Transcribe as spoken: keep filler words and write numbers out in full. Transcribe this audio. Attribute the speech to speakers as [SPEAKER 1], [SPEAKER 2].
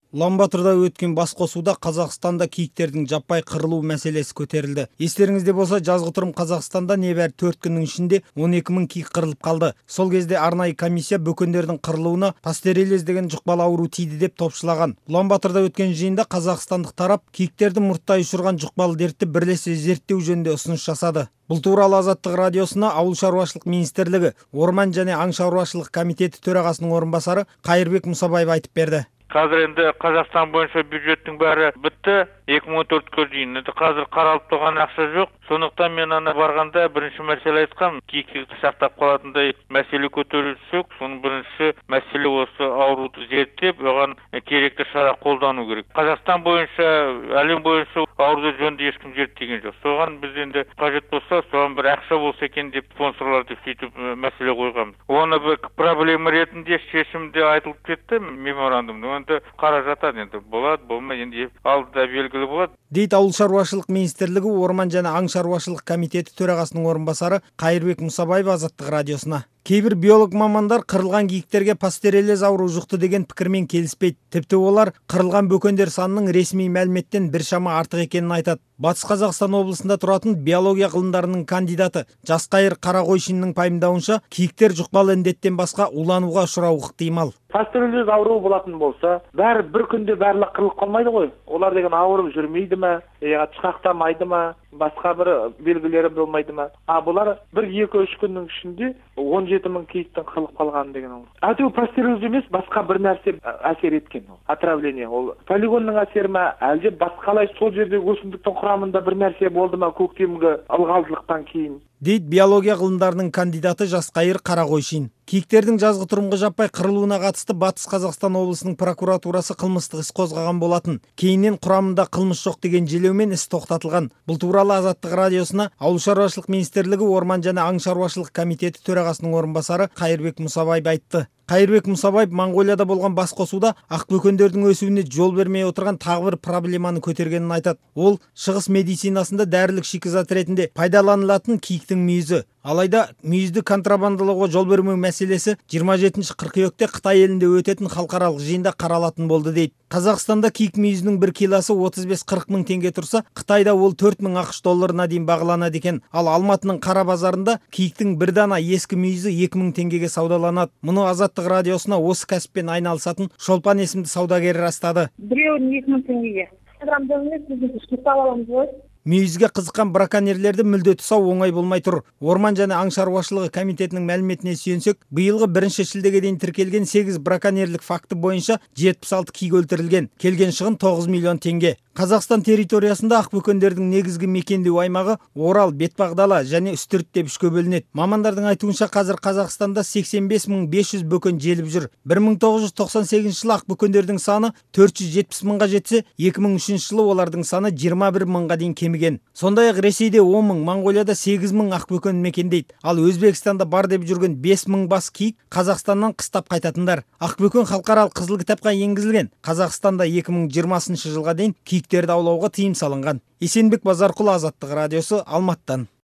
[SPEAKER 1] Улан-Батырда өткен басқосуда Қазақстанда киіктердің жаппай қырылу мәселесі көтерілді. Естеріңізде болса, жазғытұрым Қазақстанда небәрі төрт күннің ішінде он екі мың киік қырылып қалды. Сол кезде арнайы комиссия бөкендердің қырылуына пастереллез деген жұқпалы ауру тиді деп топшылаған. Улан-Батырда өткен жиында қазақстандық тарап киіктерді мұрттай ұшырған жұқпалы дертті бірлесе зерттеу жөнінде ұсыныс жасады. Бұл туралы Азаттық радиосына Ауыл шаруашылық министрлігі Орман және аң шаруашылық комитеті төрағасының орынбасары Қайырбек Мұсабаев айтып берді.
[SPEAKER 2] Қазір енді Қазақстан бойынша бюджеттің бәрі бітті. екі мың он төртке дейін. Енді қазір қаралып тұрған ақша жоқ. Сондықтан мен ана барғанда бірінші мәселе айтқам, киікті сақтап қалатындай мәселе көтерілсек, соның бірінші мәселе осы ауруды зерттеп, оған керекті шара қолдану керек. Қазақстан бойынша, әлем бойынша ауруды жөнінде ешкім зерттеген жоқ. Соған біз енді қажет болса, соған бір ақша болса екен деп спонсорларды сөйтіп мәселе қойғанбыз. Оны бір проблема ретінде шешімде айтылып кетті меморандумда. Енді қаражат енді болады, болмай енді алдыда белгілі болады.
[SPEAKER 1] Дейді Ауыл шаруашылық министрлігі Орман және аң шаруашылық комитеті төрағасының орынбасары Қайырбек Мұсабаев Азаттық радиосына. Кейбір биолог мамандар қырылған киіктерге пастереллез ауру жұқты деген пікірмен келіспейді. Тіпті олар қырылған бөкендер санының ресми мәліметтен біршама артық екенін айтады. Батыс Қазақстан облысында тұратын биология ғылымдарының кандидаты Жасқайыр Қарақойшиннің пайымдауынша, киіктер жұқпалы індеттен басқа улануға ұшырауы ықтимал.
[SPEAKER 3] Пастереллез ауру болатын болса, бәрі бір күнде барлық қырылып қалмайды ғой. Олар деген ауырып жүрмейді ме, тышқақтамайды ма, басқа бір белгілері болмайды ма? А бұлар бір екі үш күннің ішінде он жеті мың киіктің қырылып қалғаны деген ол. Әйтеуір пастереллез емес, басқа бір нәрсе әсер еткен ол. Отравление ол. Полигонның әсері ме, әлде басқалай сол жерде өсімдіктің құрамында бір нәрсе болды ма көктемгі ылғалдылықтан кейін?
[SPEAKER 1] Дейді биология ғылымдарының кандидаты Жасқайыр Қарақойшин. Киіктердің жазғытұрымғы жаппай қырылуына қатысты Батыс Қазақстан облысының прокуратурасы қылмыстық іс қозғаған болатын. Кейіннен құрамында қылмыс жоқ деген желеумен іс тоқтатылған. Бұл туралы Азаттық радиосына Ауыл шаруашылық министрлігі Орман және аң шаруашылық комитеті төрағасының орынбасары Қайырбек Мұсабаев айтты. Қайырбек Мұсабаев Моңғолияда болған басқосуда ақбөкендердің өсуіне жол бермей отырған тағы бір проблеманы көтергенін айтады. Ол шығыс медицинасында дәрілік шикізат ретінде пайдаланылатын киіктің мүйізі. Алайда мүйізді контрабандалауға жол бермеу мәселесі жиырма жетінші қыркүйекте Қытай елінде өтетін халықаралық жиында қаралатын болды дейді. Қазақстанда киік мүйізінің бір килосы отыз бес қырық мың теңге тұрса, Қытайда ол төрт мың ақш долларына дейін бағаланады екен. Ал Алматының қара базарында киіктің бір дана ескі мүйізі екі мың теңгеге саудаланады. Мұны Азаттық радиосына осы кәсіппен айналысатын Шолпан есімді саудагер растады.
[SPEAKER 4] Біреуін екі мың теңгеге.
[SPEAKER 1] Мүйізге қызыққан браконьерлерді мүлде тұсау оңай болмай тұр. Орман және аң шаруашылығы комитетінің мәліметіне сүйенсек, биылғы бірінші шілдеге дейін тіркелген сегіз браконьерлік факті бойынша жетпіс алты киік өлтірілген. Келген шығын тоғыз миллион теңге. Қазақстан территориясында ақбөкендердің негізгі мекендеу аймағы Орал, Бетпақдала және Үстірт деп үшке бөлінеді. Мамандардың айтуынша қазір Қазақстанда сексен бес мың бес жүз бөкен желіп жүр. бір мың тоғыз жүз тоқсан сегізінші жылы ақбөкендердің саны төрт жүз жетпіс мыңға жетсе, екі мың үшінші жылы олардың саны жиырма бір мыңға дейін кеміген. Сондай-ақ Ресейде он мың, Моңғолияда сегіз мың ақбөкен мекендейді. Ал Өзбекстанда бар деп жүрген бес мың бас киік Қазақстаннан қыстап қайтатындар. Ақбөкен халықаралық қызыл кітапқа енгізілген. Қазақстанда екі мың жиырмасыншы жылға дейін киіктерді аулауға тыйым салынған. Есенбек Базарқұл, Азаттық радиосы, Алматыдан.